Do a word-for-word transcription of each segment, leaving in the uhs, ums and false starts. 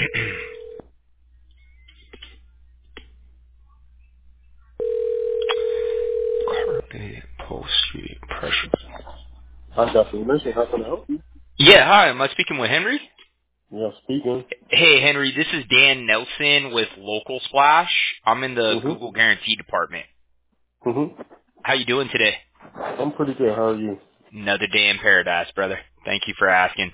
Carpet, upholstery, pressure. I got some mission. How can I help you? Yeah, hi. Am I speaking with Henry? Yeah, speaking. Hey, Henry. This is Dan Nelson with Local Splash. I'm in the Mhm. Google Guarantee department. Mhm. How you doing today? I'm pretty good. How are you? Another day in paradise, brother. Thank you for asking.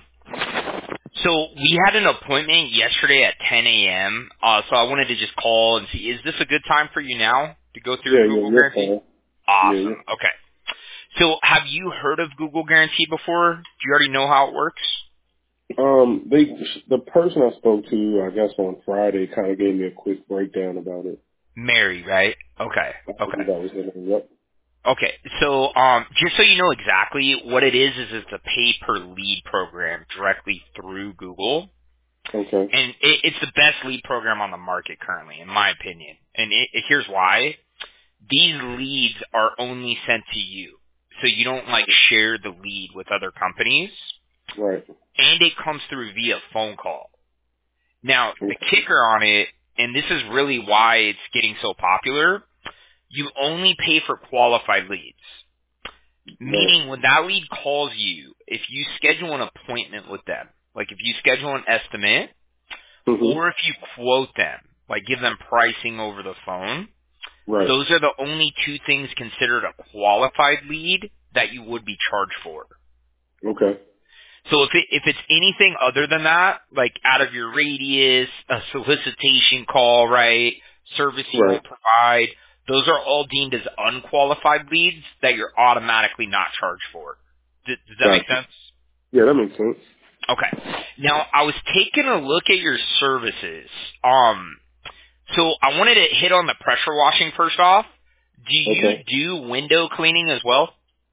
So we had an appointment yesterday at ten a.m. Uh, so I wanted to just call and see, is this a good time for you now to go through Yeah, yeah, Google you're Guarantee? fine. Yeah, Awesome. you're Okay. So have you heard of Google Guarantee before? Do you already know how it works? Um, they, the person I spoke to, I guess on Friday, kind of gave me a quick breakdown about it. Mary, right? Okay. I Okay. believe that was her name. Yep. Okay, so um, just so you know exactly what it is, is it's a pay-per-lead program directly through Google, Okay. and it, it's the best lead program on the market currently, in my opinion. And it, it, here's why: these leads are only sent to you, so you don't like share the lead with other companies, Right. and it comes through via phone call. Now, the Okay. kicker on it, and this is really why it's getting so popular, you only pay for qualified leads. Right. Meaning when that lead calls you, if you schedule an appointment with them, like if you schedule an estimate, Mhm. or if you quote them, like give them pricing over the phone, Right. those are the only two things considered a qualified lead that you would be charged for. Okay. So if it, if it's anything other than that, like out of your radius, a solicitation call, right, service you Right. won't provide, those are all deemed as unqualified leads that you're automatically not charged for. Does, does that make Gotcha. sense? Yeah, that makes sense. Okay. Now, I was taking a look at your services. Um, so I wanted to hit on the pressure washing first off. Do you Okay. do window cleaning as well?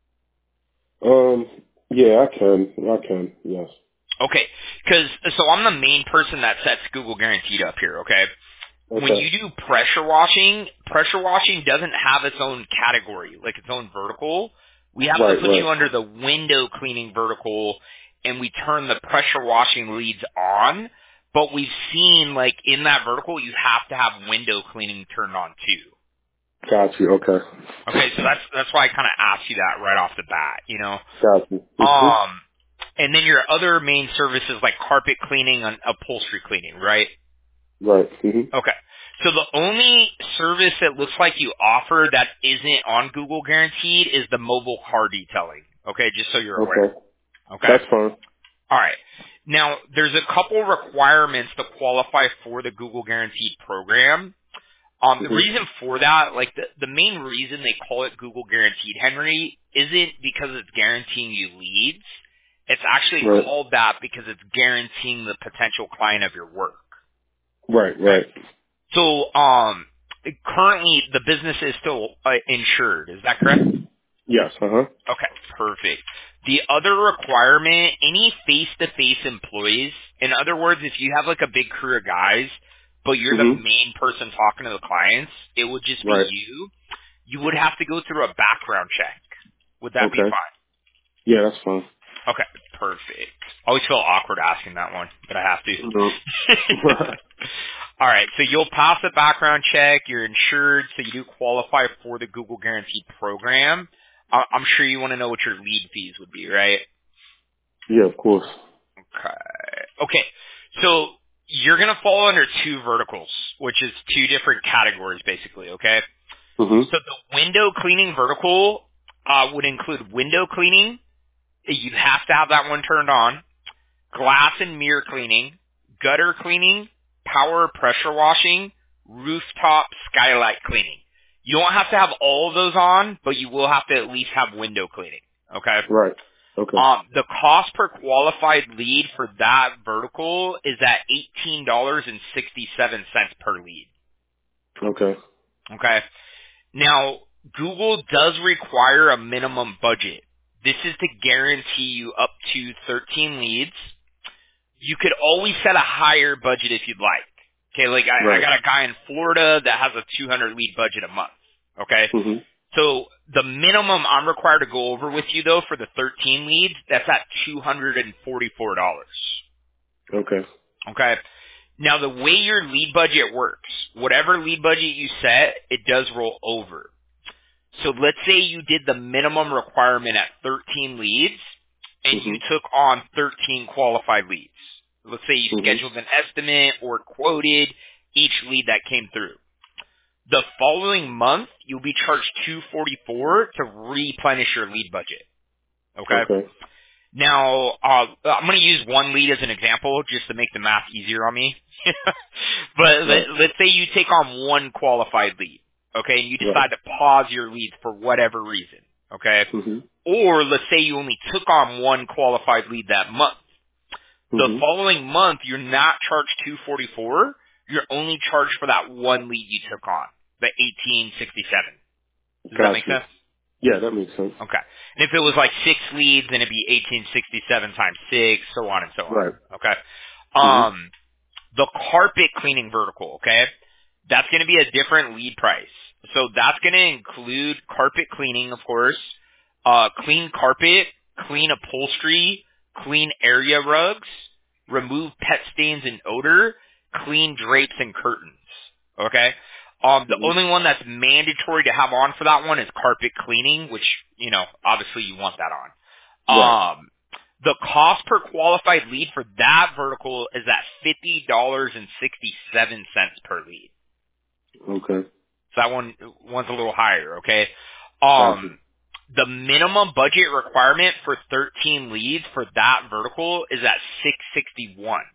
Um. Yeah, I can. I can. Yes. Okay, because so I'm the main person that sets Google Guaranteed up here. Okay, when Okay. you do pressure washing, pressure washing doesn't have its own category, like its own vertical. We have to Right. put you Right. under the window cleaning vertical, and we turn the pressure washing leads on. But we've seen, like, in that vertical, you have to have window cleaning turned on too. Got you. Okay. Okay, so that's that's why I kind of asked you that right off the bat, you know. Got you. Mhm. Um, and then your other main services like carpet cleaning and upholstery cleaning, right? Right. Mhm. Okay. So the only service that looks like you offer that isn't on Google Guaranteed is the mobile car detailing. Okay, just so you're aware. Okay. Okay. That's fine. All right. Now, there's a couple requirements to qualify for the Google Guaranteed program. Um, the Mhm. reason for that, like the, the main reason they call it Google Guaranteed, Henry, isn't because it's guaranteeing you leads. It's actually Right. called that because it's guaranteeing the potential client of your work. Right. Okay. Right. So, um, currently the business is still uh, insured. Is that correct? Yes. Uh huh. Okay, perfect. The other requirement, any face-to-face employees, in other words, if you have like a big crew of guys, but you're the Mhm. main person talking to the clients, it would just be Right. you. You would have to go through a background check. Would that be Okay. fine? Yeah, that's fine. Okay, perfect. I always feel awkward asking that one, but I have to. No. All right, so you'll pass a background check. You're insured, so you do qualify for the Google Guaranteed program. I- I'm sure you want to know what your lead fees would be, right? Yeah, of course. Okay. Okay. So you're going to fall under two verticals, which is two different categories, basically. Okay. Mhm. So the window cleaning vertical uh, would include window cleaning. You have to have that one turned on. Glass and mirror cleaning, gutter cleaning, power pressure washing, rooftop skylight cleaning. You don't have to have all of those on, but you will have to at least have window cleaning. Okay. Right. Okay. Um, the cost per qualified lead for that vertical is at eighteen dollars and sixty-seven cents per lead. Okay. Okay. Now, Google does require a minimum budget. This is to guarantee you up to thirteen leads. You could always set a higher budget if you'd like. Okay, like I, I Right. got a guy in Florida that has a two hundred lead budget a month. Okay. Mhm. So the minimum I'm required to go over with you though for the thirteen leads, that's at two hundred forty-four dollars. Okay. Okay. Now, the way your lead budget works, whatever lead budget you set, it does roll over. So let's say you did the minimum requirement at thirteen leads, and Mm-hmm. you took on thirteen qualified leads. Let's say you Mm-hmm. scheduled an estimate or quoted each lead that came through. The following month, you'll be charged two hundred forty-four dollars to replenish your lead budget. Okay? Okay. Now, uh, I'm going to use one lead as an example just to make the math easier on me. But Right. let, let's say you take on one qualified lead, okay, and you decide Right. to pause your leads for whatever reason, okay? Mm-hmm. Or let's say you only took on one qualified lead that month. The Mm-hmm. following month, you're not charged two hundred forty-four dollars. You're only charged for that one lead you took on, the eighteen sixty-seven. Does that make Gotcha. sense? Yeah, that makes sense. Okay. And if it was like six leads, then it'd be eighteen sixty-seven times six, so on and so on. Right. Okay. Mm-hmm. Um, the carpet cleaning vertical, okay, that's going to be a different lead price. So that's going to include carpet cleaning, of course, uh, clean carpet, clean upholstery, clean area rugs, remove pet stains and odor, clean drapes and curtains. Okay? Um, the Mm-hmm. only one that's mandatory to have on for that one is carpet cleaning, which, you know, obviously you want that on. Right. Um, the cost per qualified lead for that vertical is at fifty dollars and sixty-seven cents per lead. Okay. So that one one's a little higher, okay? Gotcha. Um, the minimum budget requirement for thirteen leads for that vertical is at six sixty-one,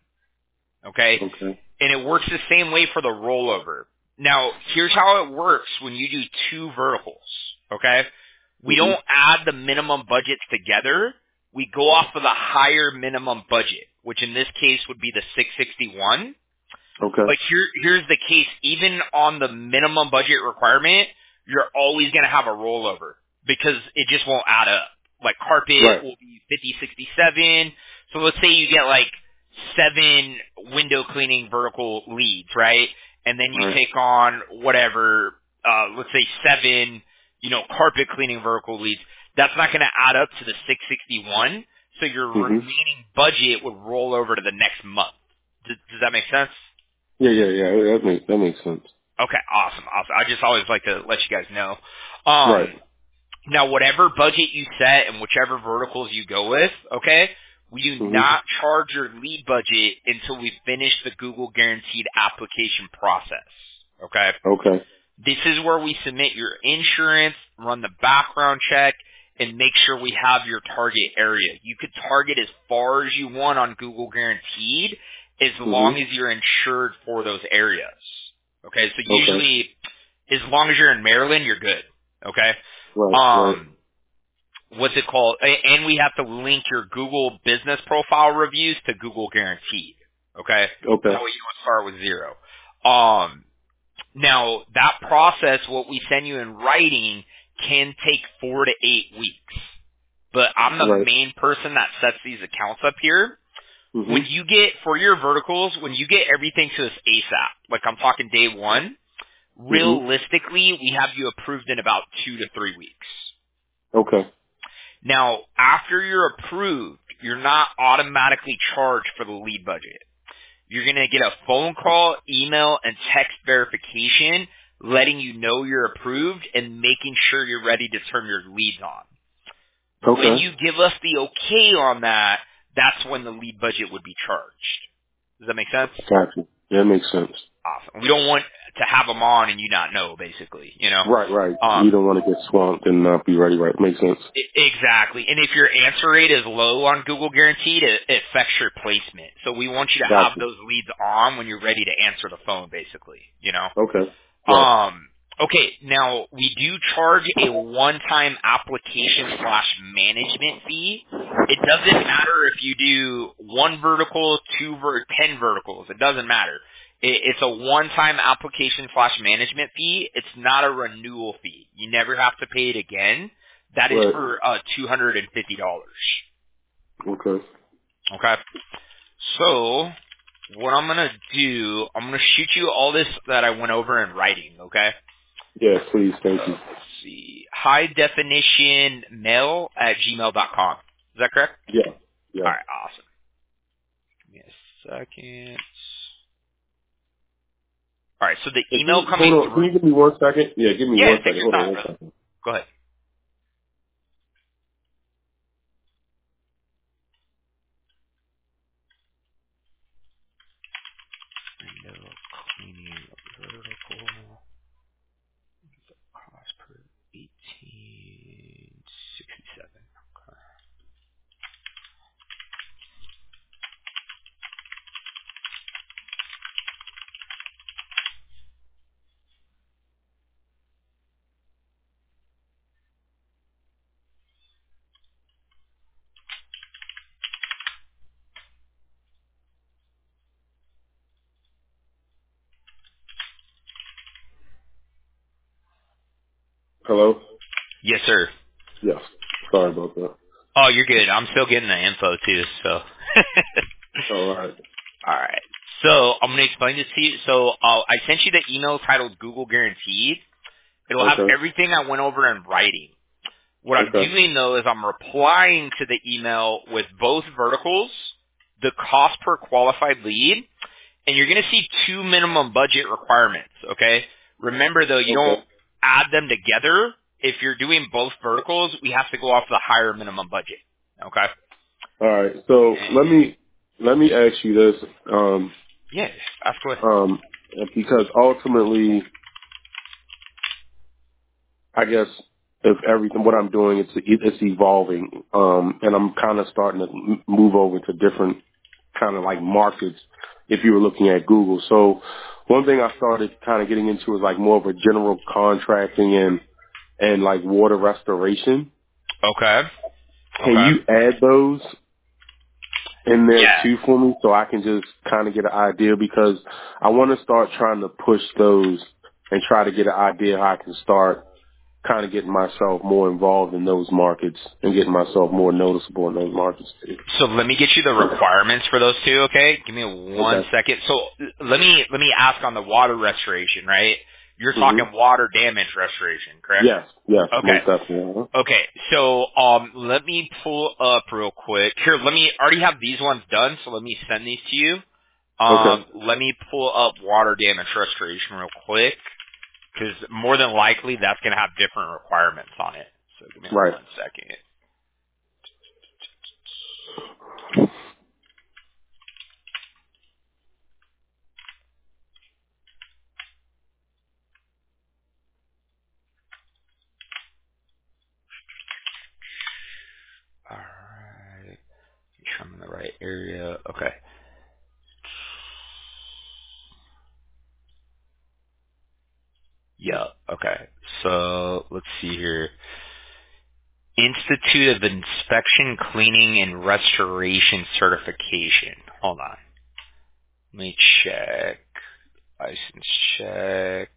okay? Okay. And it works the same way for the rollover. Now, here's how it works when you do two verticals, okay? We Mm-hmm. don't add the minimum budgets together. We go off of the higher minimum budget, which in this case would be the six sixty-one. Okay. But here, here's the case. Even on the minimum budget requirement, you're always going to have a rollover because it just won't add up. Like carpet Right. will be fifty sixty-seven. So let's say you get like seven window cleaning vertical leads, right? And then you Right. take on whatever, uh, let's say seven, you know, carpet cleaning vertical leads. That's not going to add up to the six sixty-one. So your Mm-hmm. remaining budget would roll over to the next month. Does, does that make sense? Yeah, yeah, yeah. That makes that makes sense. Okay, awesome, awesome. I just always like to let you guys know. Um, Right. Now, whatever budget you set and whichever verticals you go with, okay, we do Mm-hmm. not charge your lead budget until we finish the Google Guaranteed application process, okay? Okay. This is where we submit your insurance, run the background check, and make sure we have your target area. You could target as far as you want on Google Guaranteed as long Mm-hmm. as you're insured for those areas. Okay, so Okay. usually as long as you're in Maryland, you're good. Okay? Right. Right. Um, what's it called? A- And we have to link your Google business profile reviews to Google Guaranteed. Okay? Okay. That way you don't start with zero. Um, now, that process, what we send you in writing, can take four to eight weeks. But I'm the Right. main person that sets these accounts up here. Mm-hmm. When you get, for your verticals, when you get everything to us ASAP, like I'm talking day one, Mm-hmm. realistically, we have you approved in about two to three weeks. Okay. Now, after you're approved, you're not automatically charged for the lead budget. You're going to get a phone call, email, and text verification letting you know you're approved and making sure you're ready to turn your leads on. Okay. When you give us the okay on that, that's when the lead budget would be charged. Does that make sense? Gotcha. Yeah, that makes sense. Awesome. We don't want to have them on and you not know, basically, you know? Right, right. Um, You don't want to get swamped and not be ready. Right. Makes sense. I- Exactly. And if your answer rate is low on Google Guaranteed, it, it affects your placement. So we want you to have Gotcha. those leads on when you're ready to answer the phone, basically, you know? Okay. Right. Um, okay, now we do charge a one-time application slash management fee. It doesn't matter if you do one vertical, two ver- ten verticals. It doesn't matter. It, it's a one-time application slash management fee. It's not a renewal fee. You never have to pay it again. That is Right. for uh, two hundred fifty dollars. Okay. Okay? So, what I'm going to do, I'm going to shoot you all this that I went over in writing, okay? Yeah, please. Thank Uh, you. let's see. High definition mail at gmail dot com. Is that correct? Yeah. Yeah. All right, awesome. Give me a second. All right. So the Hey, email can, coming hold on. Can through. you give me one second? Yeah, give me Yeah, one take second. your Hold on time, one brother. second. Go ahead. Window cleaning vertical cost per eighteen sixty-seven. Okay. Hello? Yes, sir. Yes. Sorry about that. Oh, you're good. I'm still getting the info too. So. All right. All right. So I'm going to explain this to you. So uh, I sent you the email titled Google Guaranteed. It'll have Okay. everything I went over in writing. What I'm Okay. doing though is I'm replying to the email with both verticals, the cost per qualified lead, and you're going to see two minimum budget requirements, okay? Remember though, you don't Okay. add them together. If you're doing both verticals, we have to go off the higher minimum budget, okay? All right. So let And me let me ask you this, um, yeah, ask away. um, because ultimately, I guess if everything what I'm doing it's it's evolving, um, and I'm kind of starting to m- move over to different kind of like markets. If you were looking at Google, so one thing I started kind of getting into is like more of a general contracting and and like water restoration. Okay. Can Okay. you add those in there Yeah. too for me so I can just kind of get an idea, because I want to start trying to push those and try to get an idea how I can start kind of getting myself more involved in those markets and getting myself more noticeable in those markets too. So let me get you the requirements for those two, okay? Give me one Okay. second. So let me let me ask on the water restoration, right? You're Mhm. talking water damage restoration, correct? Yes. Yes. Okay. Most definitely. Uh-huh. Okay. So um let me pull up real quick. Here, let me I already have these ones done, so let me send these to you. Okay. Um let me pull up water damage restoration real quick, because more than likely that's gonna have different requirements on it. So give me Right. one second. Alright. Make sure I'm in the right area. Okay. Yeah. Okay. So let's see here. Institute of Inspection, Cleaning, and Restoration Certification. Hold on. Let me check. License check.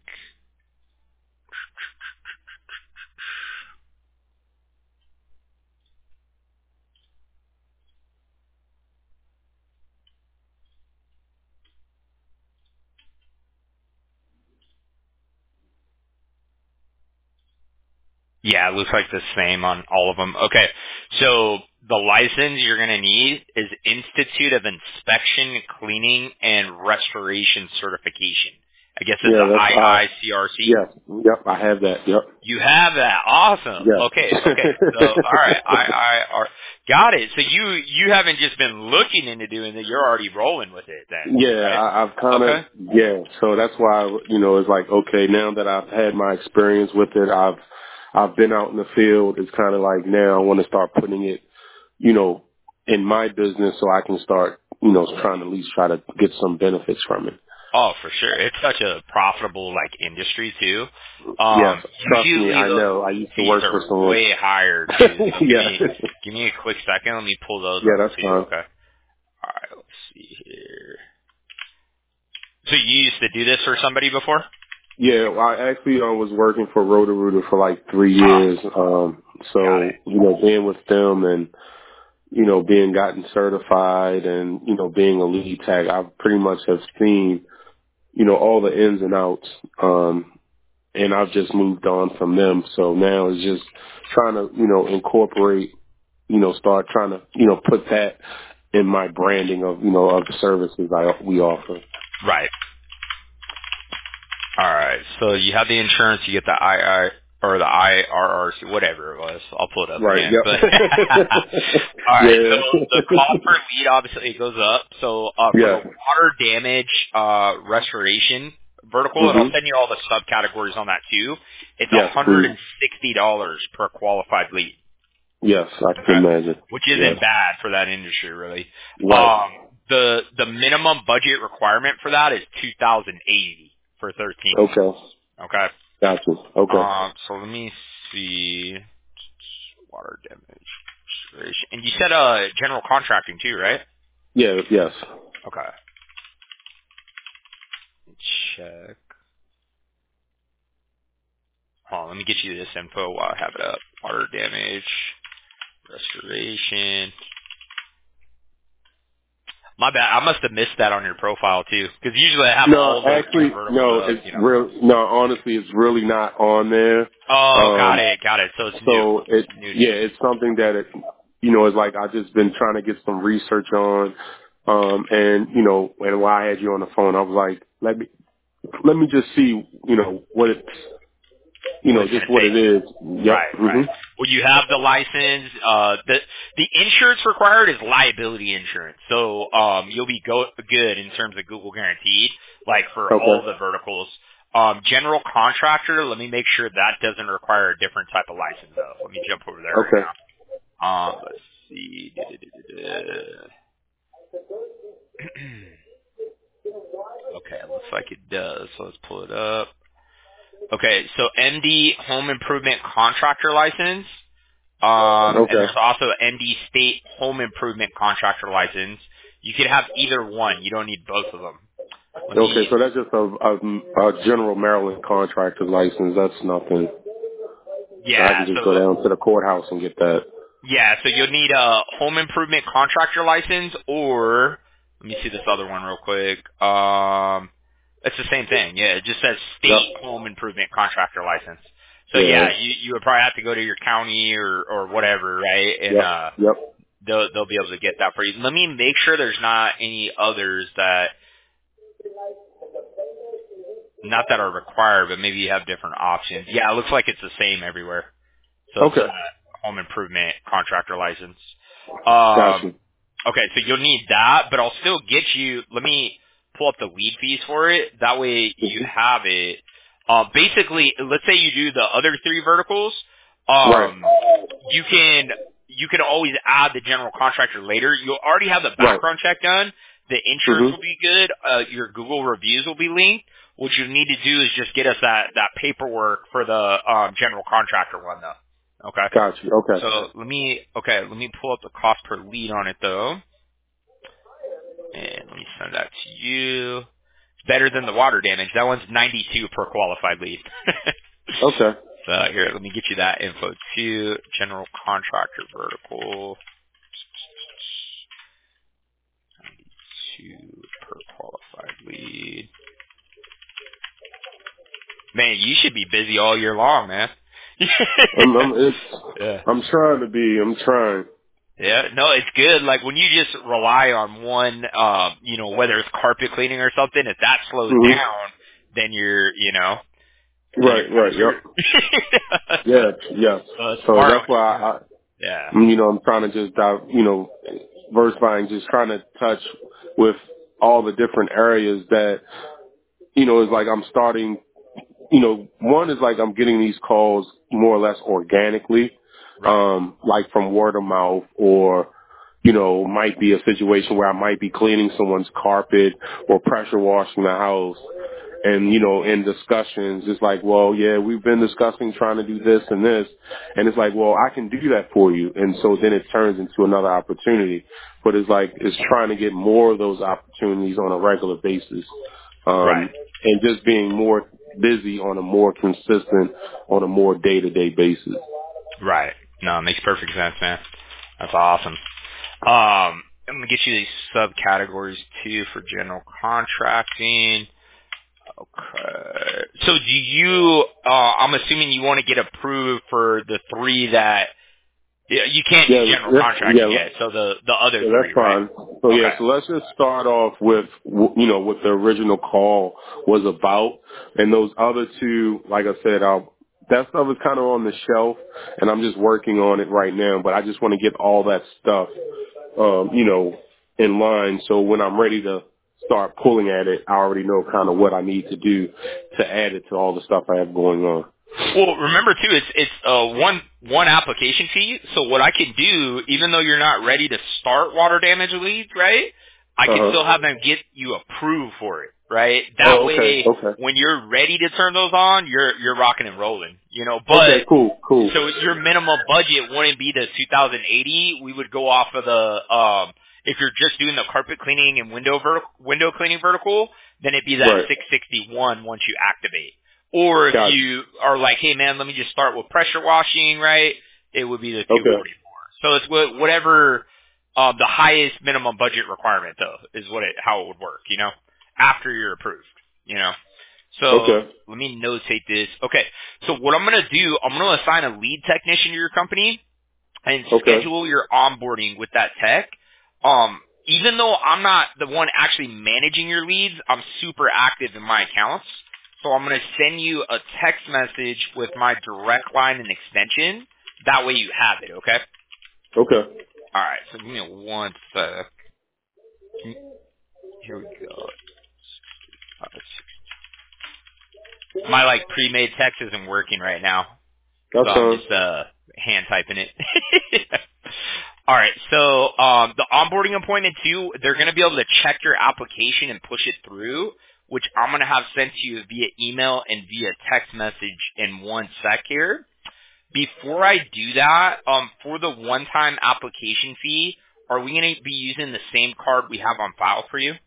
Yeah, it looks like the same on all of them. Okay. So the license you're going to need is Institute of Inspection, Cleaning, and Restoration Certification. I guess it's Yeah. the That's uh. I I C R C. Yes. Yep. I have that. Yep. You have that. Awesome. Okay, okay. So, all right. I, I, are, got it. So you, you haven't just been looking into doing it. You're already rolling with it then, Yeah, right? I, I've kind of Okay. yeah. So that's why you know it's like okay, now that I've had my experience with it, I've I've been out in the field. It's kind of like now I want to start putting it, you know, in my business so I can start, you know, trying to at least try to get some benefits from it. Oh, for sure. It's such a profitable like industry too. Yes, Um, trust me, usually I those know. I lead used to fees work for are someone. way higher too. So give yeah, me, give me a quick second. Let me pull those yeah, up that's too. fine. Okay. All right. Let's see here. So you used to do this for somebody before? Yeah, well, I actually uh, was working for Roto-Rooter for like three Ah, years. Um, got it. so you know, being with them and you know, being gotten certified and, you know, being a lead tag, I pretty much have seen, you know, all the ins and outs. Um, and I've just moved on from them. So now it's just trying to, you know, incorporate, you know, start trying to, you know, put that in my branding of, you know, of the services I, we offer. Right. All right. So you have the insurance, you get the I I or the I R R C, whatever it was. I'll pull it up Right. again. Yep. But all right. So yeah. the cost per lead obviously it goes up. So uh, for the yeah. water damage uh, restoration vertical, and I'll Mhm. send you all the subcategories on that too. It's one Yes, hundred please. and sixty dollars per qualified lead. Yes, I can Okay. imagine. Which Yes. isn't bad for that industry, really. Right. Um, the the minimum budget requirement for that is two thousand eighty for thirteen leads. Okay. Okay. Gotcha. Okay. Um, so let me see. Water damage restoration. And you said uh general contracting too, right? Yeah. Yes. Okay. Check. Hold on, let me get you this info while I have it up. Water damage restoration. My bad. I must have missed that on your profile too, because usually I have No, all those three actually, verticals no. up. It's You know. real. No, honestly, it's really not on there. Oh, got Um. it, got it. So it's new. So it, New to yeah, you. it's something that it, you know, is like I've just been trying to get some research on. Um. And you know, and while I had you on the phone, I was like, let me let me just see, you know, what it's, you What know, it's going just to what take. it is. Yep. Right, right. Mhm. Well, you have the license. Uh, the the insurance required is liability insurance. So um, you'll be go- good in terms of Google guaranteed, like for all Okay. the verticals. Um, general contractor, let me make sure that doesn't require a different type of license, though. Let me jump over there right Okay. now. Um, let's see. Okay, it looks like it does. So let's pull it up. Okay, so M D Home Improvement Contractor License. Um, and Okay. there's also M D State Home Improvement Contractor License. You could have either one. You don't need both of them. Let Okay. me, So that's just a, a, a general Maryland contractor's license. That's nothing. So I yeah, can just go so, down to the courthouse and get that. yeah, so you'll need a Home Improvement Contractor License or, let me see this other one real quick. Um, it's the same thing. Yeah, it just says Yep. State Home Improvement Contractor License. So Yeah. yeah, you, you would probably have to go to your county or, or whatever, right? And, Yep. uh, Yep. they'll, they'll be able to get that for you. Let me make sure there's not any others that, not that are required, but maybe you have different options. Yeah, it looks like it's the same everywhere. So it's Okay. a home improvement contractor license. Um, Gotcha. okay, so you'll need that, but I'll still get you. Let me pull up the lead fees for it. That way you hmm have it. Uh, basically, let's say you do the other three verticals. Right. Um, you can you can always add the general contractor later. You'll already have the Right. background check done. The insurance hmm will be good. Uh, your Google reviews will be linked. What you need to do is just get us that that paperwork for the um, general contractor one, though. Okay. Gotcha. Okay. So let me okay, let me pull up the cost per lead on it though, and let me send that to you. It's better than the water damage. That one's ninety-two per qualified lead. Okay. So here, let me get you that info too. General contractor vertical, two per qualified lead. Man, you should be busy all year long, man. I'm, I'm, it's, Yeah. I'm trying to be, I'm trying. Yeah, no, it's good. Like when you just rely on one, um, you know, whether it's carpet cleaning or something, if that slows hmm down, then you're, you know, then Right, you're kind of right, screwed. yep. so, Yeah, yes. so it's So smart that's what why you're doing. I, Yeah. I, you know, I'm trying to just dive, you know, diversifying, just trying to touch with all the different areas that, you know, is like I'm starting, you know, one is like I'm getting these calls more or less organically, Right. um, like from word of mouth or, you know, might be a situation where I might be cleaning someone's carpet or pressure washing the house. And, you know, in discussions, it's like, well, yeah, we've been discussing trying to do this and this. And it's like, well, I can do that for you. And so then it turns into another opportunity. But it's like, it's trying to get more of those opportunities on a regular basis. Right. Um, and just being more busy on a more consistent, on a more day-to-day basis. Right. No, it makes perfect sense, man. That's awesome. Um, I'm gonna get you these subcategories too for general contracting. Okay. So do you? Uh, I'm assuming you want to get approved for the three that Yeah, you can't do Yeah, general that's, contracting yeah, yet. So the the other yeah, three, that's right? fine. So yeah, Okay. so let's just start off with, w- you know, what the original call was about. And those other two, like I said, I'll, that stuff is kind of on the shelf and I'm just working on it right now, but I just want to get all that stuff, um, you know, in line. So when I'm ready to start pulling at it, I already know kind of what I need to do to add it to all the stuff I have going on. Well, remember too, it's it's uh, one one application fee. So what I can do, even though you're not ready to start water damage leads, right? I Uh can huh. still have them get you approved for it, right? That Oh, okay, way, okay. when you're ready to turn those on, you're you're rocking and rolling, you know. Okay, But cool, cool. so your minimum budget wouldn't be the two thousand eighty. We would go off of the um if you're just doing the carpet cleaning and window vertical, window cleaning vertical, then it'd be that Right. six sixty-one once you activate. Or if Gotcha. you are like, hey man, let me just start with pressure washing, right? It would be the two Okay. forty-four. So it's wha- whatever uh, the highest minimum budget requirement though is what it how it would work, you know, after you're approved, you know. So Okay. let me notate this. Okay, so what I'm gonna do, I'm gonna assign a lead technician to your company and Okay. schedule your onboarding with that tech. Um, even though I'm not the one actually managing your leads, I'm super active in my accounts. So I'm going to send you a text message with my direct line and extension. That way you have it, okay? Okay. All right, so give me one sec. Here we go. My, like, pre-made text isn't working right now. So That's I'm fine. just uh hand typing it. All right. So um the onboarding appointment too, they're gonna be able to check your application and push it through, which I'm gonna have sent to you via email and via text message in one sec here. Before I do that, um for the one time application fee, are we gonna be using the same card we have on file for you?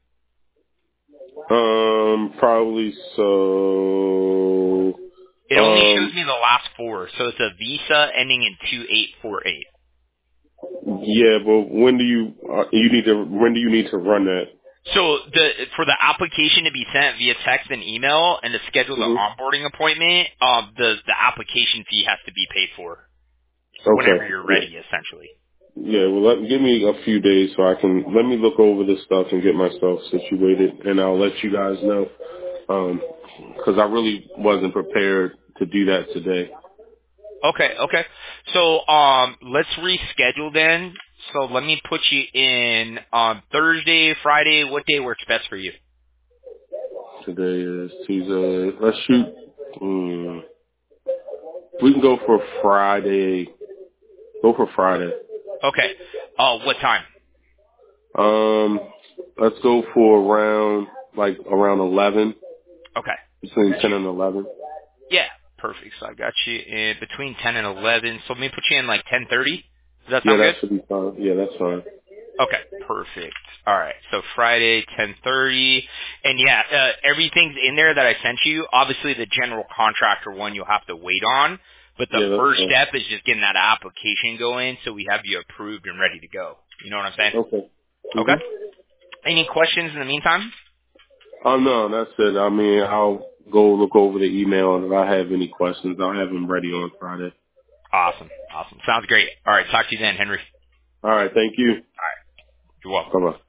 Um, probably so. It only shows Um, me the last four, so it's a Visa ending in two eight four eight. yeah, but when do you uh, you need to when do you need to run that? So the for the application to be sent via text and email and to schedule the hmm onboarding appointment, um, the the application fee has to be paid for whenever Okay. you're Yeah. ready, essentially. Yeah. Well, let, give me a few days so I can let me look over this stuff and get myself situated, and I'll let you guys know. Um, because I really wasn't prepared to do that today. Okay, okay. So um, let's reschedule then. So let me put you in on Thursday, Friday. What day works best for you? Today is Tuesday. Let's shoot. Hmm. We can go for Friday. Go for Friday. Okay. Uh, what time? Um, let's go for around like around eleven, Okay. between Put ten you. and eleven. Yeah. Perfect. So I got you in between ten and eleven. So let me put you in like ten thirty. Does that Yeah, sound that good? should be fine. Yeah, that's fine. Okay, perfect. All right, so Friday, ten thirty, and yeah, uh, everything's in there that I sent you. Obviously, the general contractor one you'll have to wait on, but the Yeah, that's first fine. step is just getting that application going, so we have you approved and ready to go. You know what I'm saying? Okay. Okay. Mhm. Any questions in the meantime? Oh no, that's it. I mean, I'll go look over the email, and if I have any questions, I'll have them ready on Friday. Awesome, awesome. Sounds great. All right, talk to you then, Henry. All right. Thank you. All right, you're welcome. Bye bye.